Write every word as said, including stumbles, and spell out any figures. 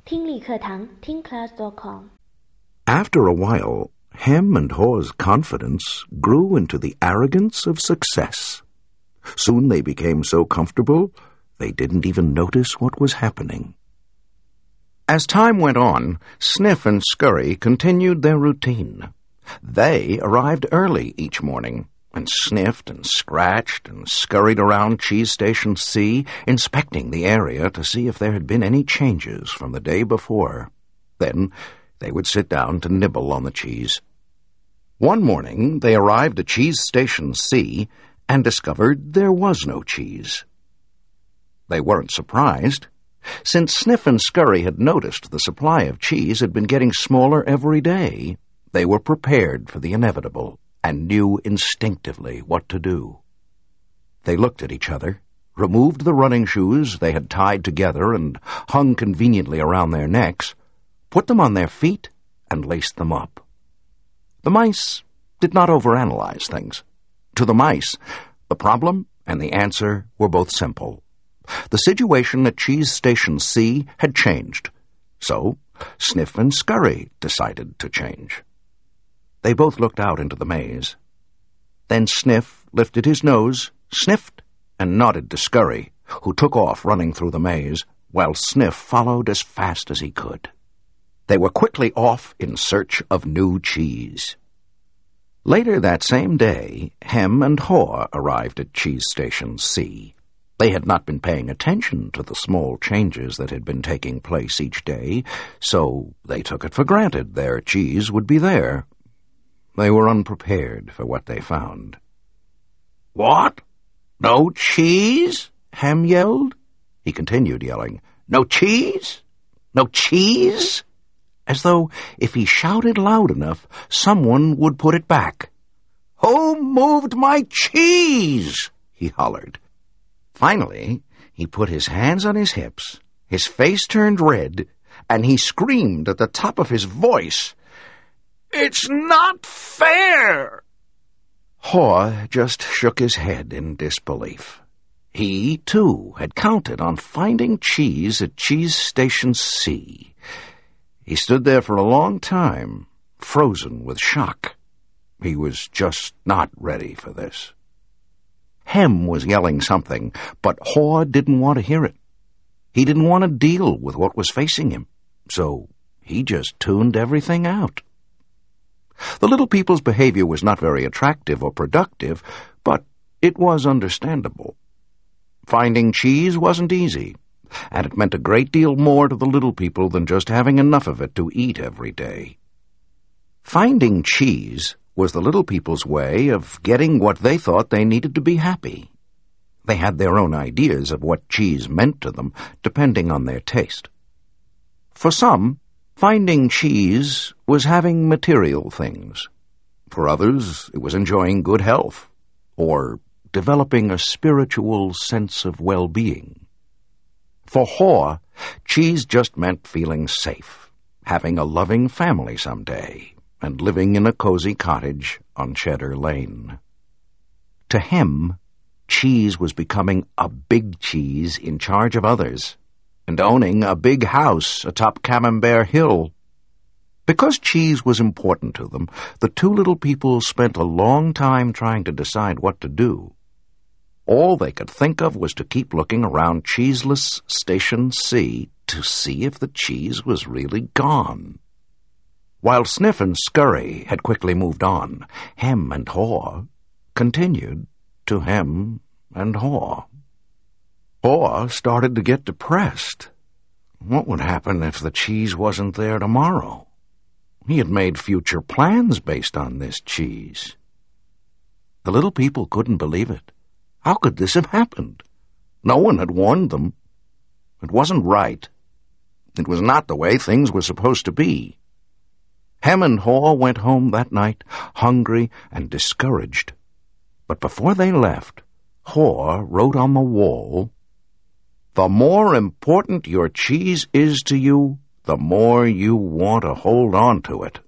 听力课堂听 class dot com。 After a while, Hem and Haw's confidence grew into the arrogance of success. Soon they became so comfortable, they didn't even notice what was happening. As time went on, Sniff and Scurry continued their routine. They arrived early each morning, and sniffed and scratched and scurried around Cheese Station C, inspecting the area to see if there had been any changes from the day before. Then they would sit down to nibble on the cheese. One morning they arrived at Cheese Station C and discovered there was no cheese. They weren't surprised, since Sniff and Scurry had noticed the supply of cheese had been getting smaller every day. They were prepared for the inevitable and knew instinctively what to do. They looked at each other, removed the running shoes they had tied together and hung conveniently around their necks, put them on their feet, and laced them up. The mice did not overanalyze things. To the mice, the problem and the answer were both simple. The situation at Cheese Station C had changed, so Sniff and Scurry decided to change. They both looked out into the maze. Then Sniff lifted his nose, sniffed, and nodded to Scurry, who took off running through the maze, while Sniff followed as fast as he could. They were quickly off in search of new cheese. Later that same day, Hem and Haw arrived at Cheese Station C. They had not been paying attention to the small changes that had been taking place each day, so they took it for granted their cheese would be there. They were unprepared for what they found. "What? No cheese?" Hem yelled. He continued yelling, "No cheese? No cheese?" As though if he shouted loud enough, someone would put it back. "Who moved my cheese?" he hollered. Finally, he put his hands on his hips, his face turned red, and he screamed at the top of his voice, "It's not fair!" Haw just shook his head in disbelief. He, too, had counted on finding cheese at Cheese Station C. He stood there for a long time, frozen with shock. He was just not ready for this. Hem was yelling something, but Haw didn't want to hear it. He didn't want to deal with what was facing him, so he just tuned everything out. The little people's behavior was not very attractive or productive, but it was understandable. Finding cheese wasn't easy, and it meant a great deal more to the little people than just having enough of it to eat every day. Finding cheese was the little people's way of getting what they thought they needed to be happy. They had their own ideas of what cheese meant to them, depending on their taste. For some, finding cheese was having material things. For others, it was enjoying good health, or developing a spiritual sense of well-being. For Haw, cheese just meant feeling safe, having a loving family someday, and living in a cozy cottage on Cheddar Lane. To Hem, cheese was becoming a big cheese in charge of others, and owning a big house atop Camembert Hill. Because cheese was important to them, the two little people spent a long time trying to decide what to do. All they could think of was to keep looking around Cheeseless Station C to see if the cheese was really gone. While Sniff and Scurry had quickly moved on, Hem and Haw continued to hem and haw. Haw started to get depressed. What would happen if the cheese wasn't there tomorrow? He had made future plans based on this cheese. The little people couldn't believe it. How could this have happened? No one had warned them. It wasn't right. It was not the way things were supposed to be. Hem and Haw went home that night, hungry and discouraged. But before they left, Haw wrote on the wall, "The more important your cheese is to you, the more you want to hold on to it."